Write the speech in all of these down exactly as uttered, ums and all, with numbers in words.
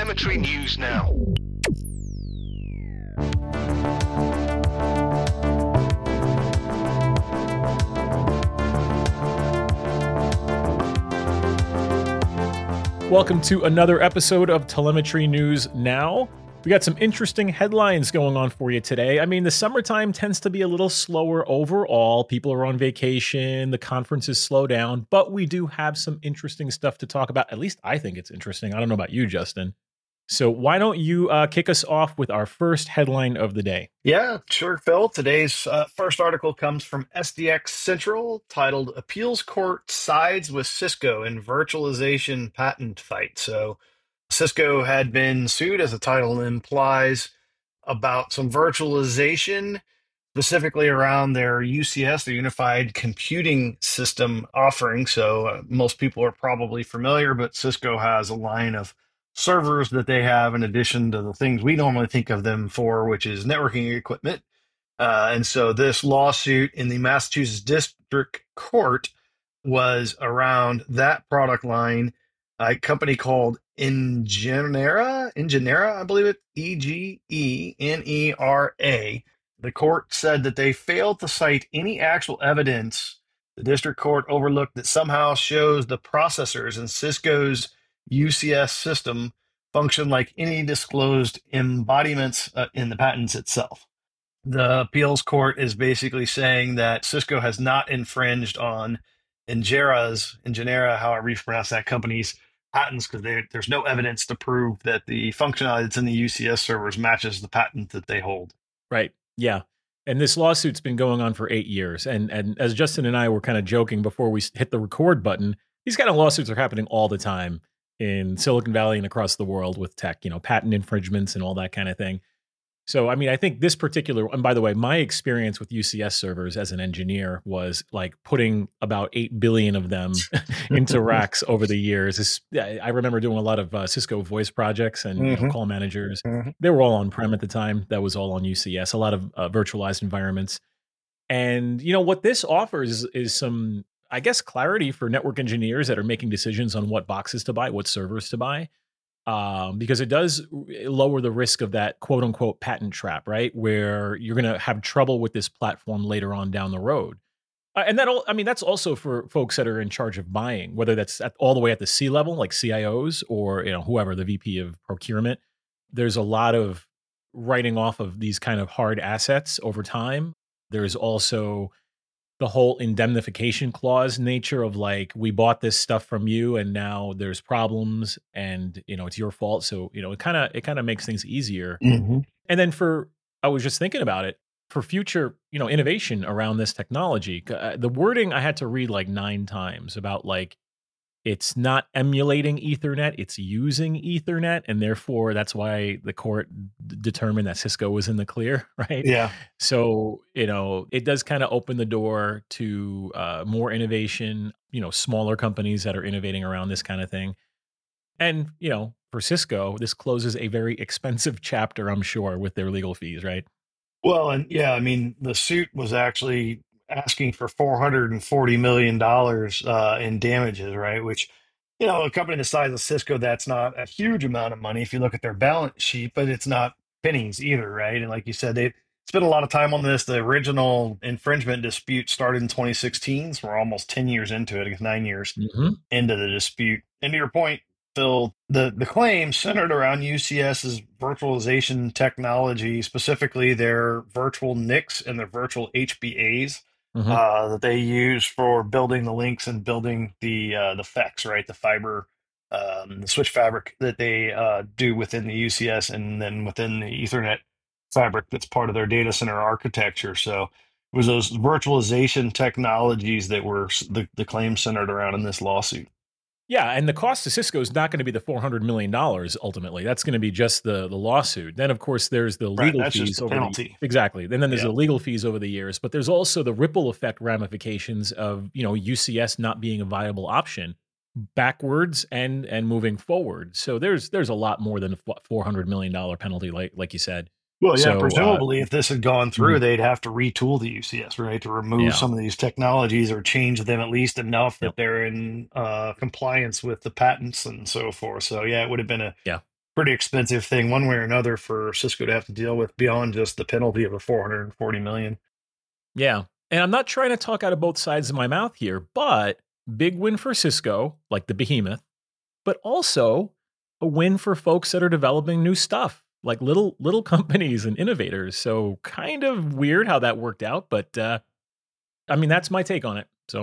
Telemetry News Now. Welcome to another episode of Telemetry News Now. We got some interesting headlines going on for you today. I mean, the summertime tends to be a little slower overall. People are on vacation, the conferences slow down, but we do have some interesting stuff to talk about. At least I think it's interesting. I don't know about you, Justin. So why don't you uh, kick us off with our first headline of the day? Yeah, sure, Phil. Today's uh, first article comes from S D X Central, titled Appeals Court Sides with Cisco in Virtualization Patent Fight. So Cisco had been sued, as the title implies, about some virtualization, specifically around their U C S, the Unified Computing System offering. So uh, most people are probably familiar, but Cisco has a line of servers that they have in addition to the things we normally think of them for, which is networking equipment. Uh, and so this lawsuit in the Massachusetts District Court was around that product line, a company called Ingenera, Ingenera, I believe it, E G E N E R A. The court said that they failed to cite any actual evidence. The district court overlooked that somehow shows the processors in Cisco's U C S system function like any disclosed embodiments uh, in the patents itself. The appeals court is basically saying that Cisco has not infringed on Ingera's, Ingenera, however you pronounce that company's patents, because there's no evidence to prove that the functionality that's in the U C S servers matches the patent that they hold. Right. Yeah. And this lawsuit's been going on for eight years. And and as Justin and I were kind of joking before we hit the record button, these kind of lawsuits are happening all the time in Silicon Valley and across the world with tech, you know, patent infringements and all that kind of thing. So, I mean, I think this particular, and by the way, my experience with U C S servers as an engineer was like putting about eight billion of them into racks over the years. This, I remember doing a lot of uh, Cisco voice projects and you know, Mhm. call managers. Mhm. They were all on-prem at the time. That was all on U C S, a lot of uh, virtualized environments. And, you know, what this offers is, is some, I guess, clarity for network engineers that are making decisions on what boxes to buy, what servers to buy. Um, because it does lower the risk of that quote unquote patent trap, right? Where you're going to have trouble with this platform later on down the road. Uh, and that, all, I mean, that's also for folks that are in charge of buying, whether that's at, all the way at the C level, like C I Os or, you know, whoever, the V P of procurement. There's a lot of writing off of these kind of hard assets over time. There's also the whole indemnification clause nature of like, we bought this stuff from you and now there's problems and, you know, it's your fault. So, you know, it kind of, it kind of makes things easier. Mhm. And then for, I was just thinking about it for future, you know, innovation around this technology. uh, The wording I had to read like nine times about like, it's not emulating Ethernet, it's using Ethernet. And therefore, that's why the court d- determined that Cisco was in the clear, right? Yeah. So, you know, it does kind of open the door to uh, more innovation, you know, smaller companies that are innovating around this kind of thing. And, you know, for Cisco, this closes a very expensive chapter, I'm sure, with their legal fees, right? Well, and yeah, I mean, the suit was actually asking for four hundred forty million dollars uh, in damages, right? Which, you know, a company the size of Cisco, that's not a huge amount of money if you look at their balance sheet, but it's not pennies either, right? And like you said, they spent a lot of time on this. The original infringement dispute started in twenty sixteen, so we're almost ten years into it, I guess nine years Hmm. into the dispute. And to your point, Phil, the, the claim centered around UCS's virtualization technology, specifically their virtual N I Cs and their virtual H B As Hmm. uh, that they use for building the links and building the uh, the F E Cs, right? The fiber, um, the switch fabric that they uh, do within the U C S and then within the Ethernet fabric that's part of their data center architecture. So it was those virtualization technologies that were s- the, the claim centered around in this lawsuit. Yeah, and the cost to Cisco is not going to be the four hundred million dollars ultimately. That's going to be just the the lawsuit. Then, of course, there's the Right. legal That's just fees the over the penalty. exactly. And then there's Yeah. the legal fees over the years, but there's also the ripple effect ramifications of, you know, U C S not being a viable option backwards and and moving forward. So there's there's a lot more than a four hundred million dollars penalty like like you said. Well, yeah, So, uh presumably if this had gone through, mhm, they'd have to retool the U C S, right, to remove yeah. some of these technologies or change them at least enough Yep. that they're in uh, compliance with the patents and so forth. So, yeah, it would have been a Yeah. pretty expensive thing, one way or another, for Cisco to have to deal with beyond just the penalty of a four hundred forty million. Yeah. And I'm not trying to talk out of both sides of my mouth here, but big win for Cisco, like the behemoth, but also a win for folks that are developing new stuff, like little little companies and innovators. So kind of weird how that worked out, but uh, I mean that's my take on it. So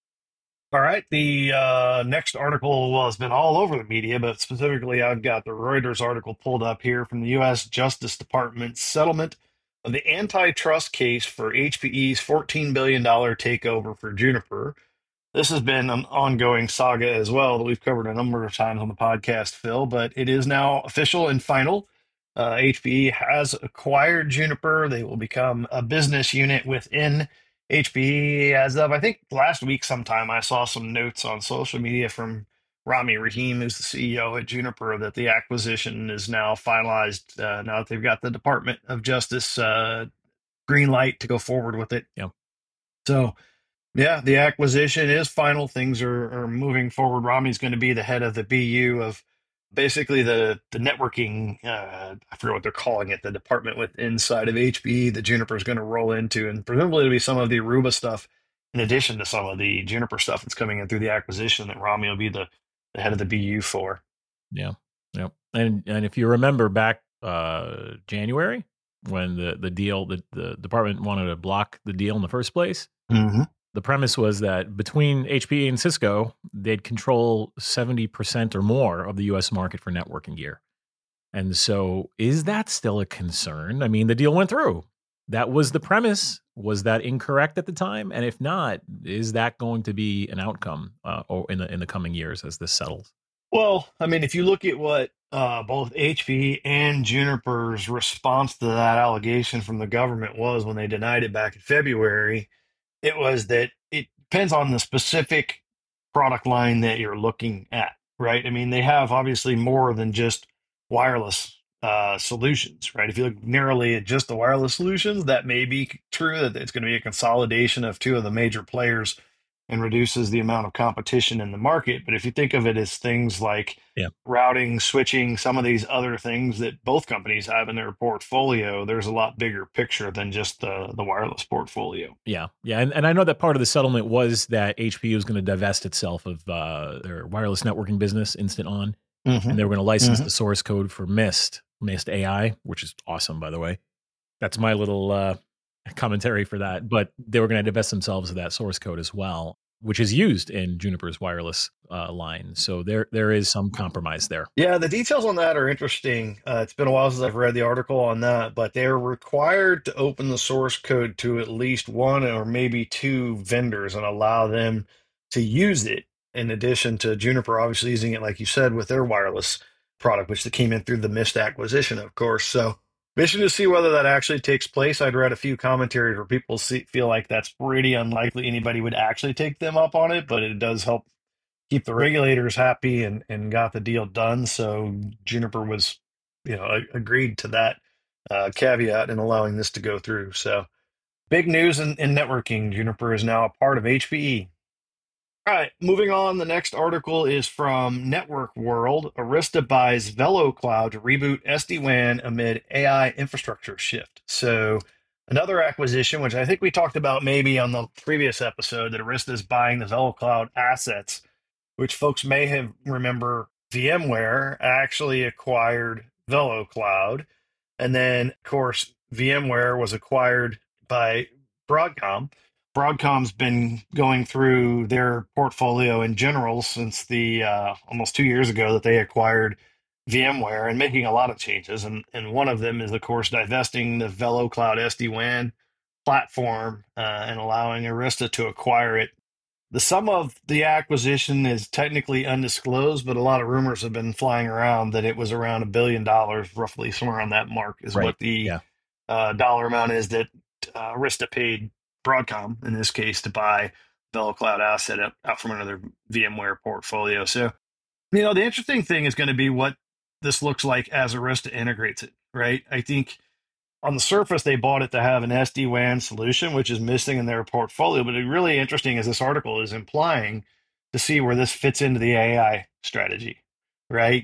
All right. The uh, next article well, has been all over the media, but specifically, I've got the Reuters article pulled up here from the U S. Justice Department settlement of the antitrust case for H P E's fourteen billion dollars takeover for Juniper. This has been an ongoing saga as well that we've covered a number of times on the podcast, Phil, but it is now official and final. Uh, H P E has acquired Juniper. They will become a business unit within H P E as of, I think, last week sometime. I saw some notes on social media from Rami Rahim, who's the C E O at Juniper, that the acquisition is now finalized. Uh, now that they've got the Department of Justice uh, green light to go forward with it. yeah, So, yeah, the acquisition is final. Things are, are moving forward. Rami's going to be the head of the B U of basically the the networking. Uh, I forget what they're calling it. The department with inside of H P E that Juniper is going to roll into, and presumably it'll be some of the Aruba stuff in addition to some of the Juniper stuff that's coming in through the acquisition that Rami will be the, the head of the B U for. yeah, yeah. And and if you remember back uh, January when the the deal the the department wanted to block the deal in the first place, Mm-hmm. the premise was that between H P E and Cisco, they'd control seventy percent or more of the U S market for networking gear. And so, is that still a concern? I mean, the deal went through. That was the premise. Was that incorrect at the time? And if not, is that going to be an outcome uh, or in the in the coming years as this settles? Well, I mean, if you look at what uh, both H P E and Juniper's response to that allegation from the government was when they denied it back in February, it was that it depends on the specific product line that you're looking at, right? I mean, they have obviously more than just wireless uh, solutions, right? If you look narrowly at just the wireless solutions, that may be true that it's going to be a consolidation of two of the major players and reduces the amount of competition in the market. But if you think of it as things like Yeah. routing, switching, some of these other things that both companies have in their portfolio, there's a lot bigger picture than just the the wireless portfolio. Yeah, yeah, and, and I know that part of the settlement was that H P E was going to divest itself of uh, their wireless networking business, Instant On, Hmm. and they were going to license Hmm. the source code for Mist, Mist A I, which is awesome, by the way. That's my little uh, commentary for that. But they were going to divest themselves of that source code as well, which is used in Juniper's wireless uh, line. So there there is some compromise there. Yeah, the details on that are interesting. Uh, it's been a while since I've read the article on that, but they're required to open the source code to at least one or maybe two vendors and allow them to use it, in addition to Juniper obviously using it, like you said, with their wireless product, which came in through the Mist acquisition, of course. So, mission to see whether that actually takes place. I'd read a few commentaries where people see, feel like that's pretty unlikely anybody would actually take them up on it, but it does help keep the regulators happy and, and got the deal done. So Juniper was, you know, a- agreed to that uh, caveat in allowing this to go through. So big news in, in networking. Juniper is now a part of H P E. All right, moving on. The next article is from Network World. Arista buys VeloCloud to reboot S D WAN amid A I infrastructure shift. So another acquisition, which I think we talked about maybe on the previous episode, that Arista is buying the VeloCloud assets, which folks may have remember VMware actually acquired VeloCloud. And then, of course, VMware was acquired by Broadcom. Broadcom's been going through their portfolio in general since the uh, almost two years ago that they acquired VMware and making a lot of changes. And, and one of them is, of course, divesting the VeloCloud S D WAN platform uh, and allowing Arista to acquire it. The sum of the acquisition is technically undisclosed, but a lot of rumors have been flying around that it was around a billion dollars, roughly somewhere around that mark, is Right. what the Yeah. uh, dollar amount is that uh, Arista paid Broadcom, in this case, to buy VeloCloud asset out, out from another VMware portfolio. So, you know, the interesting thing is going to be what this looks like as Arista integrates it, right? I think on the surface, they bought it to have an S D WAN solution, which is missing in their portfolio. But it's really interesting, as this article is implying, to see where this fits into the A I strategy, right?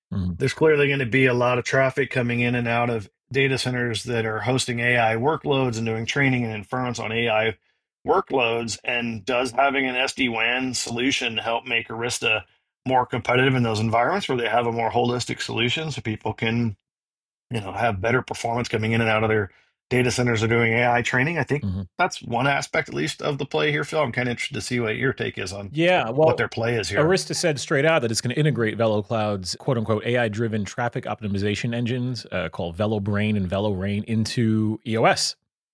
Mhm. there's clearly going to be a lot of traffic coming in and out of data centers that are hosting A I workloads and doing training and inference on A I workloads. And does having an S D WAN solution help make Arista more competitive in those environments where they have a more holistic solution so people can, you know, have better performance coming in and out of their data centers or doing A I training? I think Mhm. that's one aspect, at least, of the play here, Phil. I'm kind of interested to see what your take is on Yeah, what well, their play is here. Arista said straight out that it's going to integrate VeloCloud's quote unquote A I driven traffic optimization engines uh, called VeloBrain and VeloRain into E O S.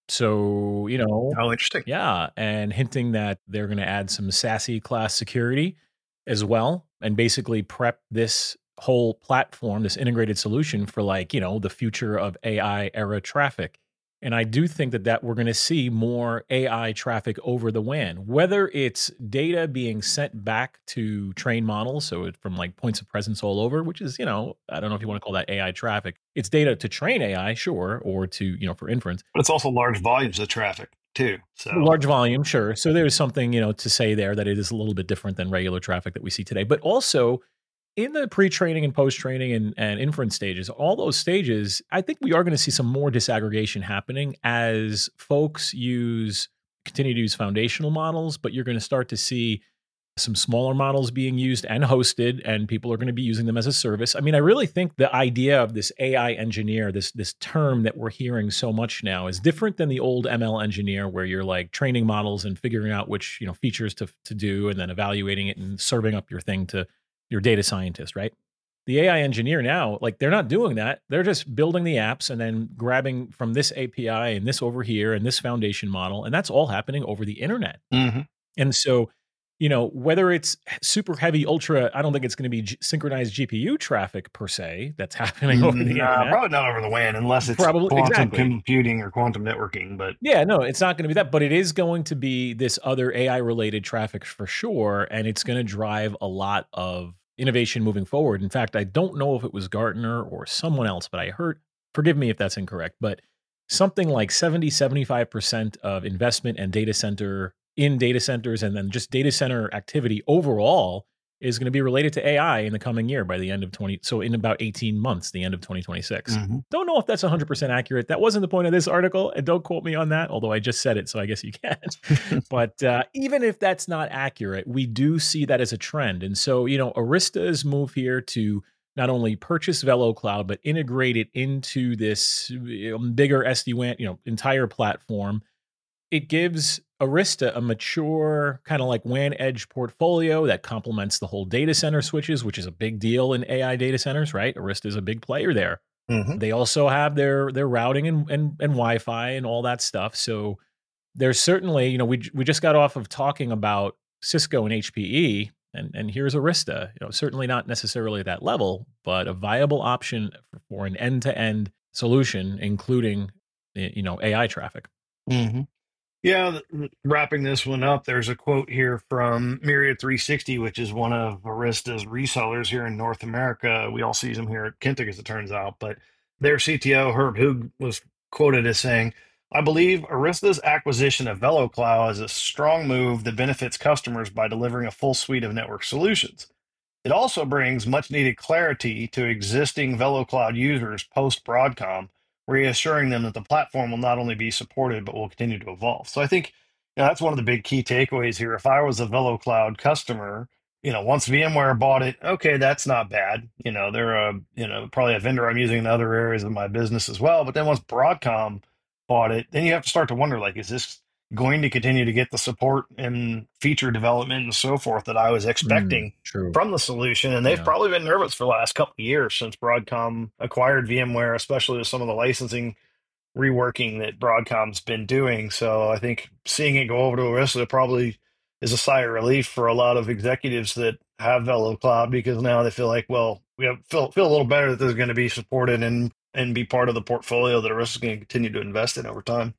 So, you know, Oh, interesting. yeah, and hinting that they're going to add some SASE class security as well and basically prep this whole platform, this integrated solution for like, you know, the future of A I era traffic. And I do think that that we're going to see more A I traffic over the W A N, whether it's data being sent back to train models, so it, from like points of presence all over, which is, you know, I don't know if you want to call that A I traffic. It's data to train A I, sure, or to, you know, for inference. But it's also large volumes of traffic too. So, Large volume, sure. So there's something, you know, to say there that it is a little bit different than regular traffic that we see today. But also in the pre-training and post-training and, and inference stages, all those stages, I think we are going to see some more disaggregation happening as folks use continue to use foundational models, but you're going to start to see some smaller models being used and hosted, and people are going to be using them as a service. I mean, I really think the idea of this A I engineer, this this term that we're hearing so much now, is different than the old M L engineer, where you're like training models and figuring out which, you know, features to to do, and then evaluating it and serving up your thing to your data scientist, right? The A I engineer now, like they're not doing that. They're just building the apps and then grabbing from this A P I and this over here and this foundation model, and that's all happening over the internet. mhm. And so, you know, whether it's super heavy, ultra, I don't think it's going to be G- synchronized G P U traffic per se that's happening over the Nah, internet. probably not over the W A N unless it's Probably, quantum exactly. computing or quantum networking. But Yeah, no, it's not going to be that, but it is going to be this other A I related traffic for sure. And it's going to drive a lot of innovation moving forward. In fact, I don't know if it was Gartner or someone else, but I heard, forgive me if that's incorrect, but something like seventy, seventy-five percent of investment and data center in data centers and then just data center activity overall is going to be related to A I in the coming year by the end of twenty. So in about eighteen months, the end of twenty twenty-six. mhm. Don't know if that's one hundred percent accurate. That wasn't the point of this article, and don't quote me on that, although I just said it, so I guess you can. But uh, even if that's not accurate, we do see that as a trend. And so, you know, Arista's move here to not only purchase Velo Cloud, but integrate it into this you know, bigger S D WAN, you know, entire platform. It gives Arista a mature kind of like W A N edge portfolio that complements the whole data center switches, which is a big deal in A I data centers, right? Arista is a big player there. Mhm. They also have their their routing and and, and Wi-Fi and all that stuff. So there's certainly, you know, we we just got off of talking about Cisco and H P E, and and here's Arista. You know, certainly not necessarily at that level, but a viable option for, for an end-to-end solution, including you know A I traffic. Mhm. Yeah, th- wrapping this one up, there's a quote here from Myriad three sixty, which is one of Arista's resellers here in North America. We also use them here at Kintig, as it turns out. But their C T O, Herb Hoog, was quoted as saying, I believe Arista's acquisition of VeloCloud is a strong move that benefits customers by delivering a full suite of network solutions. It also brings much needed clarity to existing VeloCloud users post Broadcom, reassuring them that the platform will not only be supported but will continue to evolve. So I think you know, that's one of the big key takeaways here. If I was a VeloCloud customer, you know, once VMware bought it, okay, that's not bad. You know, they're a you know probably a vendor I'm using in other areas of my business as well. But then once Broadcom bought it, then you have to start to wonder like, is this going to continue to get the support and feature development and so forth that I was Mm, expecting true. from the solution? And they've Yeah. probably been nervous for the last couple of years since Broadcom acquired VMware, especially with some of the licensing reworking that Broadcom's been doing. So I think seeing it go over to Arista probably is a sigh of relief for a lot of executives that have Velo Cloud, because now they feel like, well, we have, feel feel a little better that they're going to be supported and and be part of the portfolio that Arista is going to continue to invest in over time.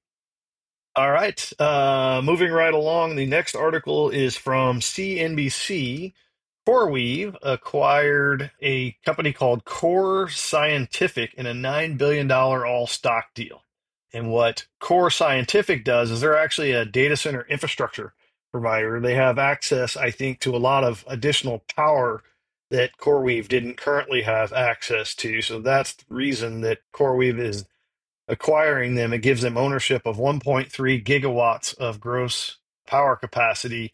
All right. Uh, moving right along, the next article is from C N B C. CoreWeave acquired a company called Core Scientific in a nine billion dollars all stock deal. And what Core Scientific does is they're actually a data center infrastructure provider. They have access, I think, to a lot of additional power that CoreWeave didn't currently have access to. So that's the reason that CoreWeave is acquiring them. It gives them ownership of one point three gigawatts of gross power capacity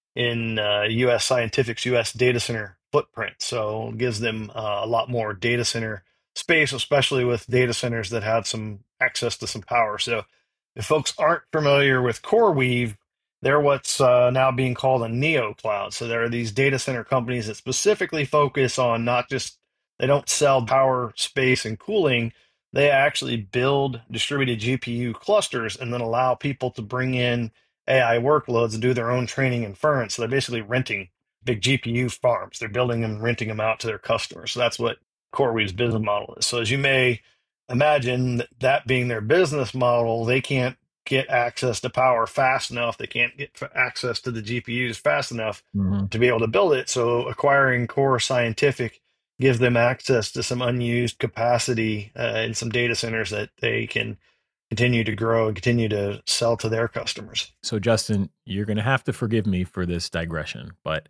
in uh, U S Scientific's U S data center footprint. So it gives them uh, a lot more data center space, especially with data centers that have some access to some power. So if folks aren't familiar with CoreWeave, they're what's uh, now being called a neo cloud. So there are these data center companies that specifically focus on not just, they don't sell power, space, and cooling. They actually build distributed G P U clusters and then allow people to bring in A I workloads and do their own training inference. So they're basically renting big G P U farms. They're building them, renting them out to their customers. So that's what CoreWeave's business model is. So as you may imagine, that being their business model, they can't get access to power fast enough. They can't get access to the G P Us fast enough Mm-hmm. to be able to build it. So acquiring Core Scientific gives them access to some unused capacity uh, in some data centers that they can continue to grow and continue to sell to their customers. So, Justin, you're going to have to forgive me for this digression, but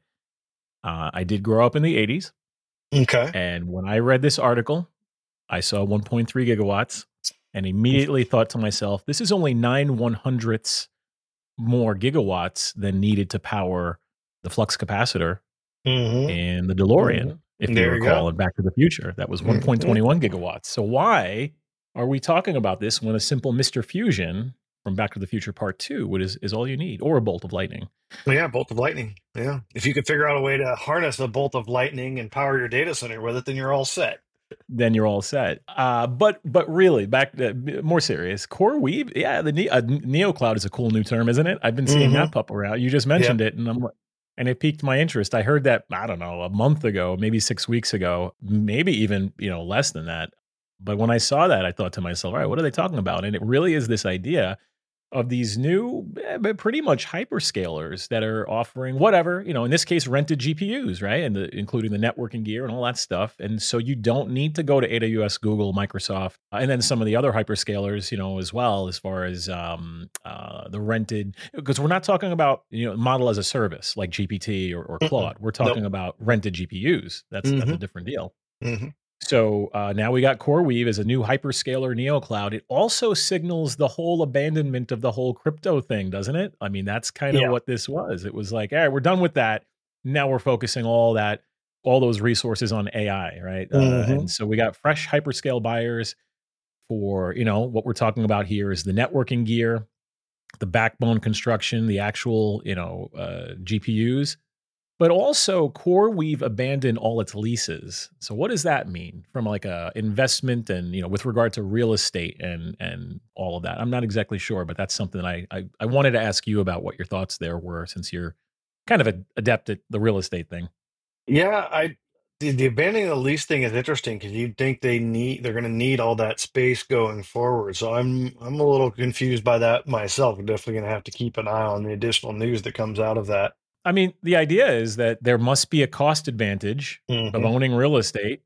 uh, I did grow up in the eighties. Okay. And when I read this article, I saw one point three gigawatts and immediately thought to myself, this is only nine one hundredths more gigawatts than needed to power the flux capacitor Mm-hmm. and the DeLorean, if Mm-hmm. you There you recall, go. in Back to the Future. That was Mm-hmm. one point two one gigawatts. So why are we talking about this when a simple Mister Fusion from Back to the Future Part two would is, is all you need, or a bolt of lightning? Well, yeah, bolt of lightning. Yeah. If you could figure out a way to harness a bolt of lightning and power your data center with it, then you're all set. Then you're all set. Uh, but but really, back to, more serious, Core Weave, yeah, the ne- uh, Neo Cloud is a cool new term, isn't it? I've been seeing Mm-hmm. that pop around. You just Yeah. mentioned it, and I'm like- and it piqued my interest. I heard that I don't know a month ago, maybe six weeks ago, maybe even you know less than that. But when I saw that, I thought to myself, all right, what are they talking about? And it really is this idea of these new, eh, but pretty much hyperscalers that are offering whatever, you know, in this case, rented G P Us, right? And the, including the networking gear and all that stuff. And so you don't need to go to A W S, Google, Microsoft, uh, and then some of the other hyperscalers, you know, as well, as far as um, uh, the rented, because we're not talking about, you know, model as a service like G P T or, or Mm-mm. Claude. We're Nope. talking about rented G P Us. That's that's Mm-hmm. a different deal. Mm-hmm. So uh, now we got CoreWeave as a new hyperscaler neocloud. It also signals the whole abandonment of the whole crypto thing, doesn't it? I mean, that's kind of Yeah. what this was. It was like, all right, we're done with that. Now we're focusing all that, all those resources on A I, right? Uh, Mm-hmm. and so we got fresh hyperscale buyers for, you know, what we're talking about here is the networking gear, the backbone construction, the actual, you know, uh, G P Us. But also, CoreWeave abandoned all its leases. So what does that mean from like a investment and you know with regard to real estate and and all of that? I'm not exactly sure, but that's something I I, I wanted to ask you about what your thoughts there were, since you're kind of a, adept at the real estate thing. Yeah, I the, the abandoning the lease thing is interesting because you'd think they need they're going to need all that space going forward. So I'm I'm a little confused by that myself. I'm definitely going to have to keep an eye on the additional news that comes out of that. I mean, the idea is that there must be a cost advantage of Mm-hmm. owning real estate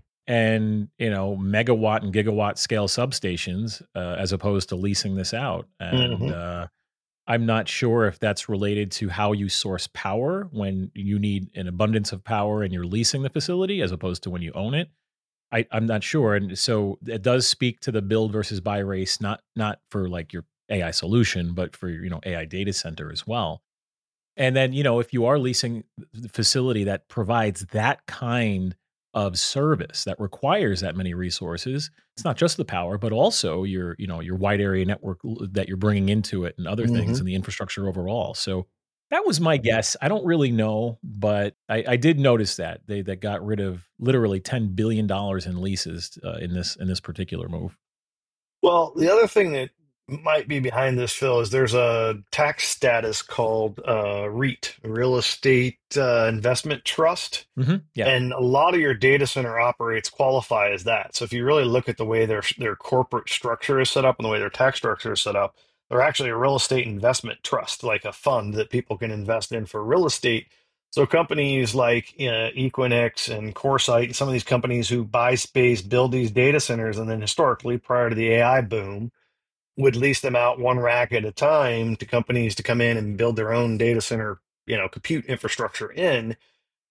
and you know megawatt and gigawatt scale substations uh, as opposed to leasing this out. And Mm-hmm. uh, I'm not sure if that's related to how you source power when you need an abundance of power and you're leasing the facility as opposed to when you own it. I, I'm not sure, and so it does speak to the build versus buy race, not not for like your A I solution, but for you know A I data center as well. And then, you know, if you are leasing the facility that provides that kind of service that requires that many resources, it's not just the power, but also your, you know, your wide area network l- that you're bringing into it and other things Mm-hmm. and the infrastructure overall. So that was my guess. I don't really know, but I, I did notice that they that got rid of literally ten billion dollars in leases uh, in this in this particular move. Well, the other thing that might be behind this, Phil, is there's a tax status called uh, REIT, Real Estate uh, Investment Trust. Hmm. Yeah. And a lot of your data center operates qualify as that. So if you really look at the way their their corporate structure is set up and the way their tax structure is set up, they're actually a real estate investment trust, like a fund that people can invest in for real estate. So companies like uh, Equinix and Coresight and some of these companies who buy space, build these data centers, and then historically, prior to the A I boom, would lease them out one rack at a time to companies to come in and build their own data center, you know, compute infrastructure in.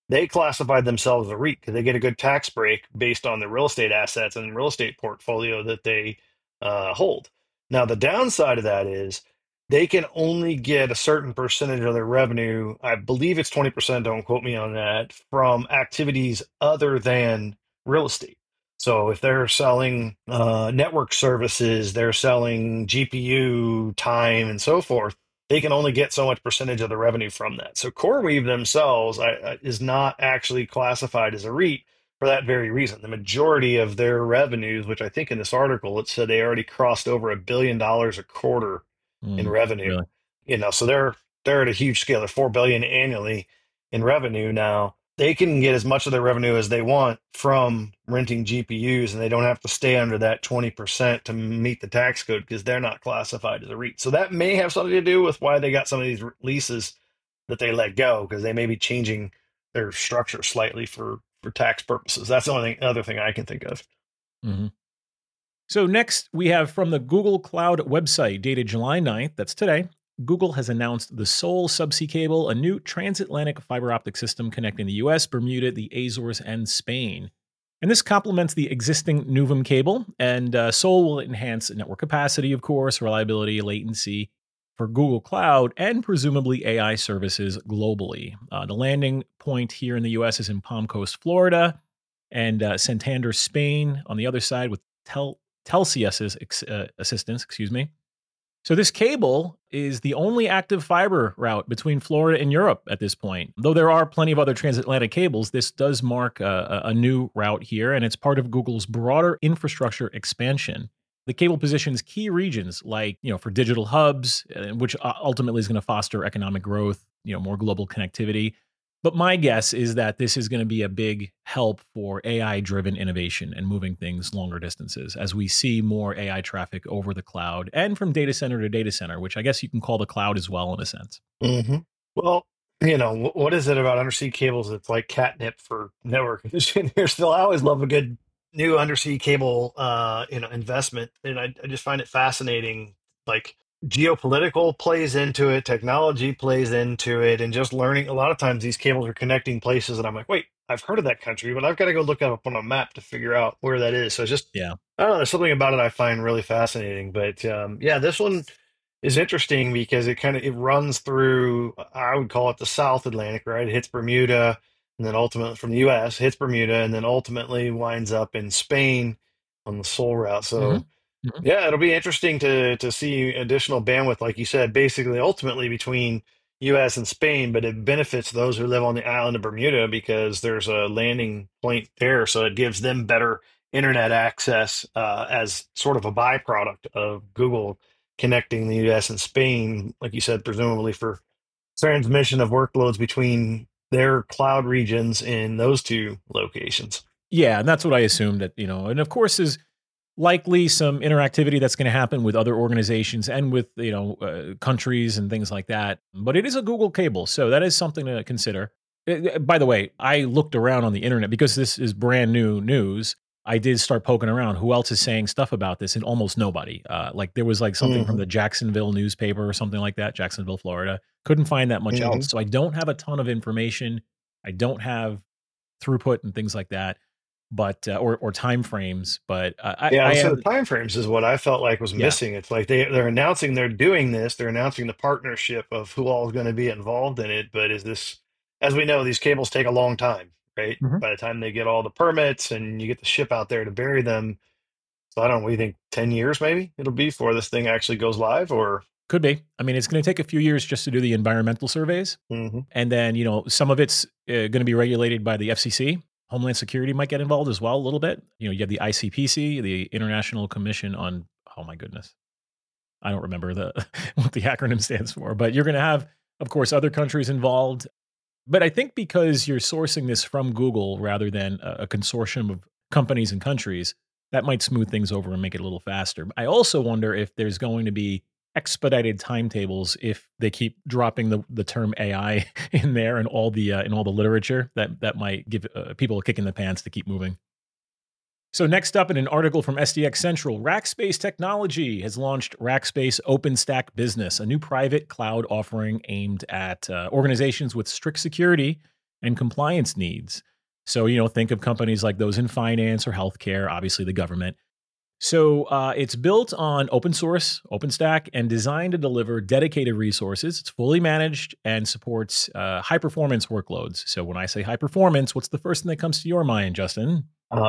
they classified themselves as a REIT because they get a good tax break based on the real estate assets and real estate portfolio that they uh, hold. Now, the downside of that is they can only get a certain percentage of their revenue. I believe it's twenty percent, don't quote me on that, from activities other than real estate. So if they're selling uh, network services, they're selling G P U time and so forth, they can only get so much percentage of the revenue from that. So CoreWeave themselves I, I, is not actually classified as a REIT for that very reason. The majority of their revenues, which I think in this article it said they already crossed over a billion dollars a quarter in Mm, revenue. really? You know, so they're they're at a huge scale. They're four billion annually in revenue now. They can get as much of their revenue as they want from renting G P Us, and they don't have to stay under that twenty percent to meet the tax code because they're not classified as a REIT. So that may have something to do with why they got some of these leases that they let go because they may be changing their structure slightly for for tax purposes. That's the only thing, other thing I can think of. Hmm. So next, we have from the Google Cloud website, dated July ninth, that's today. Google has announced the Sol subsea cable, a new transatlantic fiber optic system connecting the U S, Bermuda, the Azores, and Spain. And this complements the existing Nuvum cable, and uh, Sol will enhance network capacity, of course, reliability, latency for Google Cloud, and presumably A I services globally. Uh, the landing point here in the U S is in Palm Coast, Florida, and uh, Santander, Spain, on the other side with Tel Telxius's ex- uh, assistance, excuse me. So this cable is the only active fiber route between Florida and Europe at this point. Though there are plenty of other transatlantic cables, this does mark a, a new route here, and it's part of Google's broader infrastructure expansion. The cable positions key regions like, you know, for digital hubs, uh, which uh, ultimately is going to foster economic growth, you know, more global connectivity. But my guess is that this is going to be a big help for A I driven innovation and moving things longer distances as we see more A I traffic over the cloud and from data center to data center, which I guess you can call the cloud as well in a sense. hmm Well, you know, wh- what is it about undersea cables that's like catnip for network engineers? Still, I always love a good new undersea cable, uh, you know, investment, and I, I just find it fascinating. Like geopolitical plays into it, technology plays into it, and just learning. A lot of times, these cables are connecting places, and I'm like, wait, I've heard of that country, but I've got to go look up on a map to figure out where that is. So it's just, Yeah. I don't know, there's something about it I find really fascinating. But um, yeah, this one is interesting because it kind of it runs through I would call it the South Atlantic, right? It hits Bermuda and then ultimately from the U S hits Bermuda and then ultimately winds up in Spain on the Sol route. Hmm. So Hmm. yeah, it'll be interesting to to see additional bandwidth, like you said, basically ultimately between U S and Spain, but it benefits those who live on the island of Bermuda because there's a landing point there, so it gives them better internet access uh, as sort of a byproduct of Google connecting the U S and Spain, like you said, presumably for transmission of workloads between their cloud regions in those two locations. Yeah. And that's what I assumed that, you know, and of course, is likely some interactivity that's going to happen with other organizations and with, you know, uh, countries and things like that. But it is a Google cable, so that is something to consider. Uh, uh, By the way, I looked around on the internet because this is brand new news. I did start poking around. Who else is saying stuff about this? And almost nobody. Uh, like there was like something from hmm the Jacksonville newspaper or something like that, Jacksonville, Florida. Couldn't find that much else. hmm So I don't have a ton of information. I don't have throughput and things like that, but uh, or or time frames. But uh, I Yeah, I so the am, timeframes is what I felt like was yeah. missing. It's like they they're announcing they're doing this, they're announcing the partnership of who all is going to be involved in it. But is this, as we know, these cables take a long time, right? Mhm. By the time they get all the permits and you get the ship out there to bury them, so I don't know, what do you think, ten years maybe it'll be before this thing actually goes live or Could be. I mean, it's going to take a few years just to do the environmental surveys, hmm and then you know some of it's uh, going to be regulated by the F C C. Homeland Security might get involved as well a little bit. You know, you have the I C P C, the International Commission on. Oh my goodness, I don't remember the what the acronym stands for, but you're going to have, of course, other countries involved. But I think because you're sourcing this from Google rather than a, a consortium of companies and countries, that might smooth things over and make it a little faster. I also wonder if there's going to be expedited timetables if they keep dropping the, the term A I in there and all the uh, in all the literature that that might give uh, people a kick in the pants to keep moving. So next up, in an article from S D X Central, Rackspace Technology has launched Rackspace OpenStack Business, a new private cloud offering aimed at uh, organizations with strict security and compliance needs. So, you know, think of companies like those in finance or healthcare, obviously the government. So uh, it's built on open source, OpenStack, and designed to deliver dedicated resources. It's fully managed and supports uh, high performance workloads. So when I say high performance, what's the first thing that comes to your mind, Justin?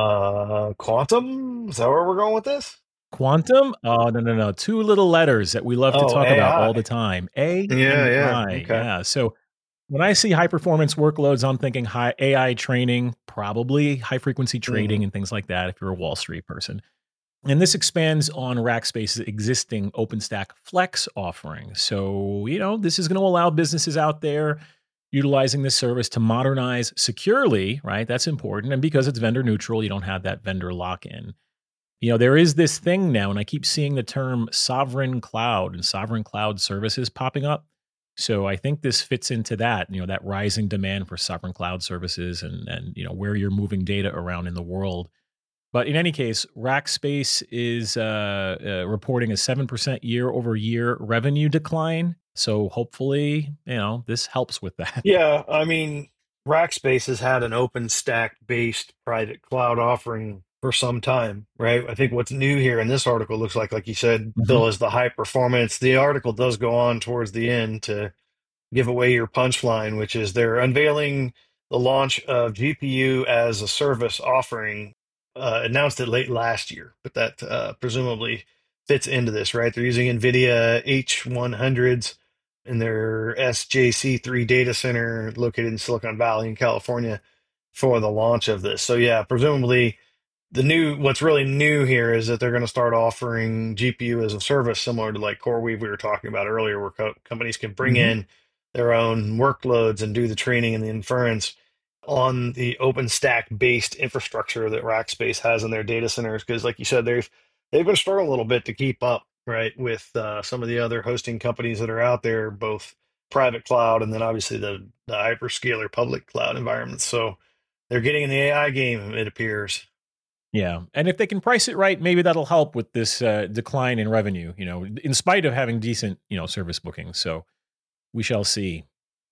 Uh, quantum? Is that where we're going with this? Quantum? Oh, no, no, no. Two little letters that we love to Oh, talk about all A I. the time, A Yeah, and yeah. I. Okay. Yeah. So when I see high performance workloads, I'm thinking high A I training, probably high frequency Hmm. trading and things like that if you're a Wall Street person. And this expands on Rackspace's existing OpenStack Flex offering. So, you know, this is going to allow businesses out there utilizing this service to modernize securely, right? That's important. And because it's vendor neutral, you don't have that vendor lock in. You know, there is this thing now, and I keep seeing the term sovereign cloud and sovereign cloud services popping up. So I think this fits into that, you know, that rising demand for sovereign cloud services and and you know where you're moving data around in the world. But in any case, Rackspace is uh, uh, reporting a seven percent year over year revenue decline. So hopefully, you know, this helps with that. Yeah, I mean, Rackspace has had an OpenStack based private cloud offering for some time, right? I think what's new here in this article looks like, like you said, Mhm. Phil, is the high performance. The article does go on towards the end to give away your punchline, which is they're unveiling the launch of G P U as a service offering. Uh, announced it late last year, but that uh, presumably fits into this, right? They're using NVIDIA H one hundreds in their S J C three data center located in Silicon Valley in California for the launch of this. So yeah, presumably the new what's really new here is that they're going to start offering G P U as a service similar to like CoreWeave we were talking about earlier, where co- companies can bring Mhm. in their own workloads and do the training and the inference on the OpenStack based infrastructure that Rackspace has in their data centers. Because, like you said, they've they've been struggling a little bit to keep up, right, with uh, some of the other hosting companies that are out there, both private cloud and then obviously the the hyperscaler public cloud environments. So they're getting in the A I game, it appears. Yeah, and if they can price it right, maybe that'll help with this uh, decline in revenue. You know, in spite of having decent, you know, service bookings. So we shall see.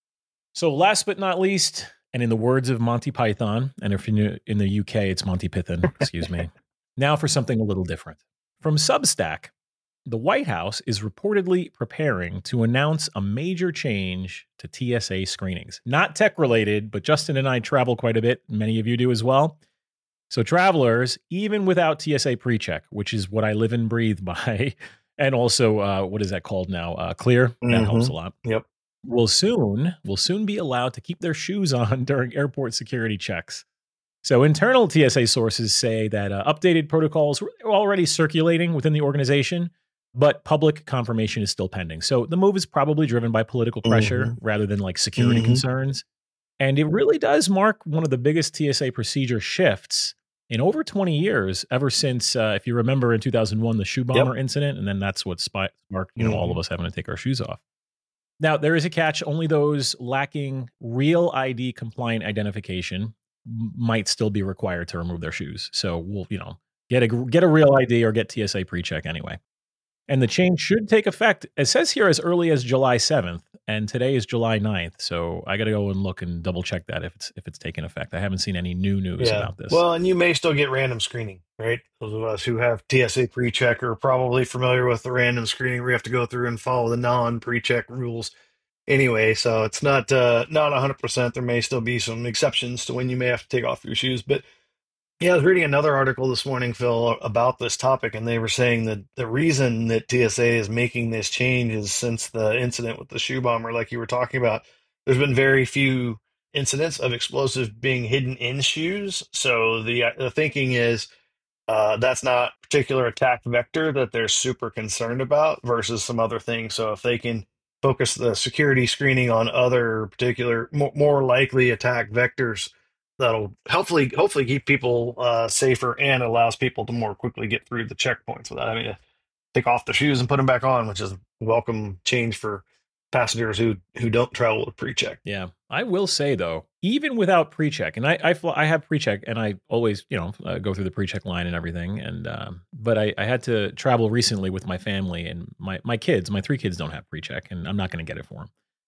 So last but not least, and in the words of Monty Python, and if you're in the U K, it's Monty Python. Excuse me. Now for something a little different from Substack. The White House is reportedly preparing to announce a major change to T S A screenings. Not tech related, but Justin and I travel quite a bit. Many of you do as well. So, travelers, even without T S A pre check, which is what I live and breathe by, and also, uh, what is that called now? Uh, Clear. That helps Hmm. a lot. Yep. Will soon will soon be allowed to keep their shoes on during airport security checks. So internal T S A sources say that uh, updated protocols were already circulating within the organization, but public confirmation is still pending. So the move is probably driven by political pressure Hmm. rather than like security Hmm. concerns. And it really does mark one of the biggest T S A procedure shifts in over twenty years, ever since, uh, if you remember in two thousand one, the shoe Yep. bomber incident. And then that's what spi- sparked, you know, all of Hmm. us having to take our shoes off. Now, there is a catch. Only those lacking real I D compliant identification m- might still be required to remove their shoes. So we'll, you know, get a get a real I D or get T S A pre-check anyway. And the change should take effect. It says here as early as July seventh, and today is July ninth. So I got to go and look and double check that if it's if it's taken effect. I haven't seen any new news Yeah. about this. Well, and you may still get random screening, right? Those of us who have T S A pre-check are probably familiar with the random screening. We have to go through and follow the non-pre-check rules anyway. So it's not uh, not one hundred percent. There may still be some exceptions to when you may have to take off your shoes. But yeah, I was reading another article this morning, Phil, about this topic, and they were saying that the reason that T S A is making this change is since the incident with the shoe bomber, like you were talking about, there's been very few incidents of explosives being hidden in shoes. So the uh, the thinking is uh, that's not a particular attack vector that they're super concerned about versus some other things. So if they can focus the security screening on other particular more, more likely attack vectors, that'll hopefully hopefully keep people uh, safer and allows people to more quickly get through the checkpoints without having to take off their shoes and put them back on, which is a welcome change for passengers who who don't travel with pre-check. Yeah, I will say though, even without pre-check, and I I, fl- I have pre-check, and I always you know uh, go through the pre-check line and everything, and um, but I, I had to travel recently with my family and my my kids. My three kids don't have pre-check, and I'm not going to get it for them.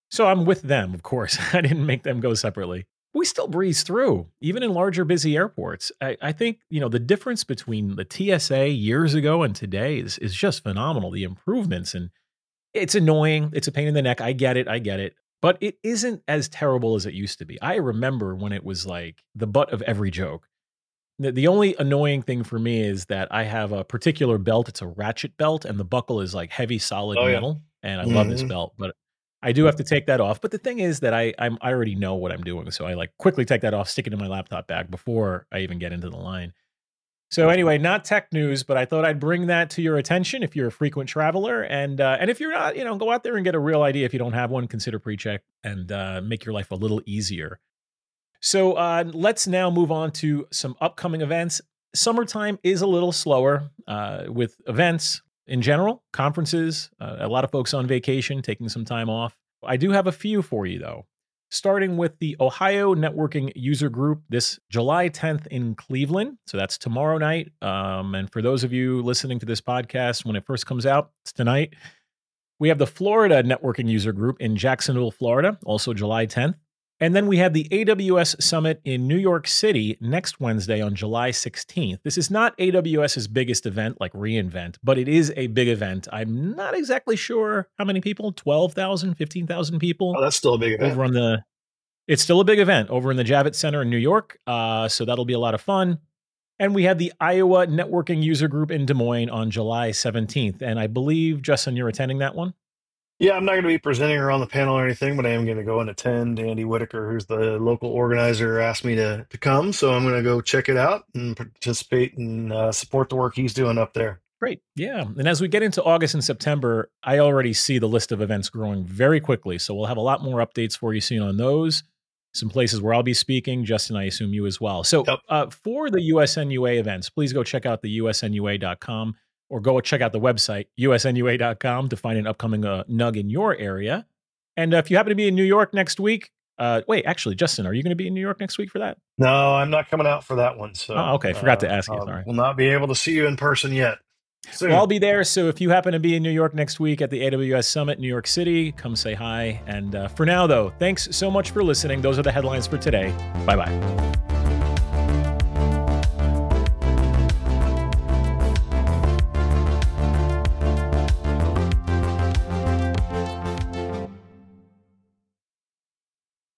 So I'm with them, of course. I didn't make them go separately. We still breeze through, even in larger, busy airports. I, I think, you know, the difference between the T S A years ago and today is, is just phenomenal. The improvements, and it's annoying. It's a pain in the neck. I get it. I get it. But it isn't as terrible as it used to be. I remember when it was like the butt of every joke. The, the only annoying thing for me is that I have a particular belt. It's a ratchet belt, and the buckle is like heavy, solid Oh yeah. metal. And I love this Hmm. belt, but I do have to take that off. But the thing is that I I'm, I already know what I'm doing, so I like quickly take that off, stick it in my laptop bag before I even get into the line. So anyway, not tech news, but I thought I'd bring that to your attention if you're a frequent traveler, and uh, and if you're not, you know, go out there and get a real idea. If you don't have one, consider PreCheck and uh, make your life a little easier. So uh, let's now move on to some upcoming events. Summertime is a little slower uh, with events in general, conferences, uh, a lot of folks on vacation, taking some time off. I do have a few for you, though. Starting with the Ohio Networking User Group this July tenth in Cleveland. So that's tomorrow night. Um, and for those of you listening to this podcast when it first comes out, it's tonight. We have the Florida Networking User Group in Jacksonville, Florida, also July tenth. And then we have the A W S Summit in New York City next Wednesday on July sixteenth. This is not AWS's biggest event like reInvent, but it is a big event. I'm not exactly sure how many people, twelve thousand, fifteen thousand Oh, people that's still a big event. over on the, it's still a big event over in the Javits Center in New York. Uh, so that'll be a lot of fun. And we have the Iowa Networking User Group in Des Moines on July seventeenth. And I believe, Justin, you're attending that one? Yeah, I'm not going to be presenting or on the panel or anything, but I am going to go and attend. Andy Whitaker, who's the local organizer, asked me to to come, so I'm going to go check it out and participate and uh, support the work he's doing up there. Great. Yeah. And as we get into August and September, I already see the list of events growing very quickly. So we'll have a lot more updates for you soon on those. Some places where I'll be speaking. Justin, I assume you as well. So Yep. uh, for the U S N U A events, please go check out the U S N U A dot com or go check out the website, U S N U A dot com, to find an upcoming uh, N U G in your area. And uh, if you happen to be in New York next week, uh, wait, actually, Justin, are you going to be in New York next week for that? No, I'm not coming out for that one, Oh, so okay. Forgot to uh, ask you. I Sorry. will not be able to see you in person yet. Well, I'll Soon. be there. So if you happen to be in New York next week at the A W S Summit, New York City, come say hi. And uh, for now, though, thanks so much for listening. Those are the headlines for today. Bye bye.